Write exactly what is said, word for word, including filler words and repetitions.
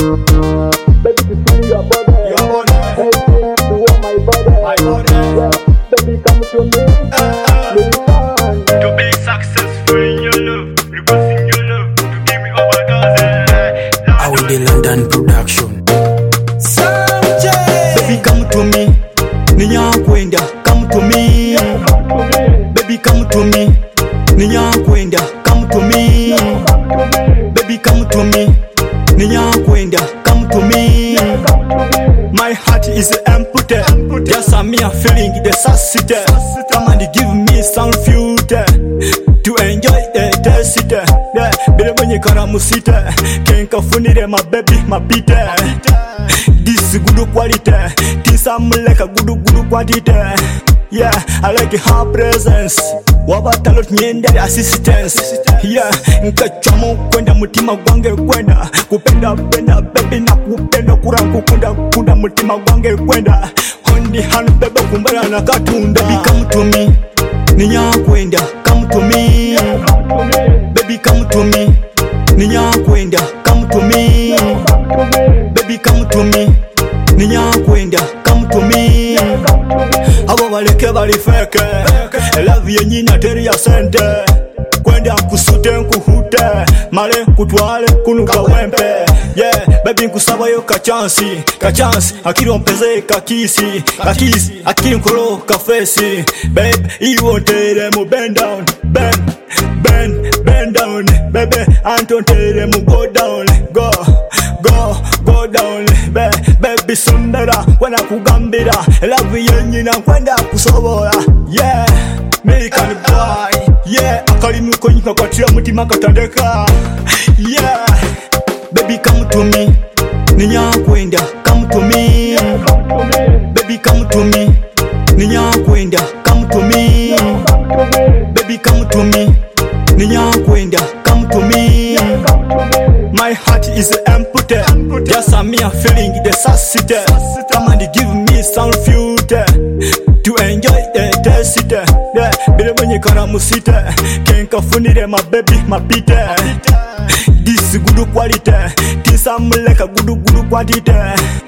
Baby, to feel your body, Your body. hey, to want my body, My body. yeah. Baby, come to me, listen. To be successful in your love, reversing your love, to give me overdose. I will the London production. Baby come to me, ninyakwenda. Come to me, baby come to me, ninyakwenda. Come to me, baby come to me, ninyakwenda. Come to me. My heart is empty, just a mere feeling the necessity. Come and give me some food to enjoy the taste. Yeah, bele mwenye karamusite, kenka funire my baby, my pite. This is good quality, this I'm like a good good quantity. Yeah, I like her presence. Wabatalot nyenda assistance. Yeah, nkachomo kwenda mutima gwange kwenda. Kupenda penda baby na kupenda kura kukunda kunda mutima gwange kwenda. Hondi hand baby kumbara na katunda. Baby come to me, ninyakwenda. Come to me, baby come to me, ninyakwenda. Come to me, baby come to me, ninyakwenda. Come to me. Abo baleke bali feke, love yenyina teri ya sente. Kwenda kusute nkuhute, male kutwale kunuka wempe. Yeah, baby nkusaba yo kachansi, kachansi akiri ompeze kakisi, kakisi akiri nkolo kafesi. Babe, iwo ntere mu bend down, bend, bend, bend down. Baby, Anton tere mu go down, go, go, go down. Be, baby sundara, wana kugambira, love yenyina kwenda kusobola. Yeah, American boy, yeah, akalimu konyika kwa tia mutima katandeka. Yeah, baby come to me, ninyakwenda. Come to me, baby come to me, ninyakwenda. Come to me, baby come to me, ninyakwenda. Come to me. My heart is empty, just a mere feeling the necessity. Come and give me some food to enjoy the taste. Yeah, bele mwenye karamusite, kenka funire my baby, my pite. This is good quality, this I'm like a good good quantity.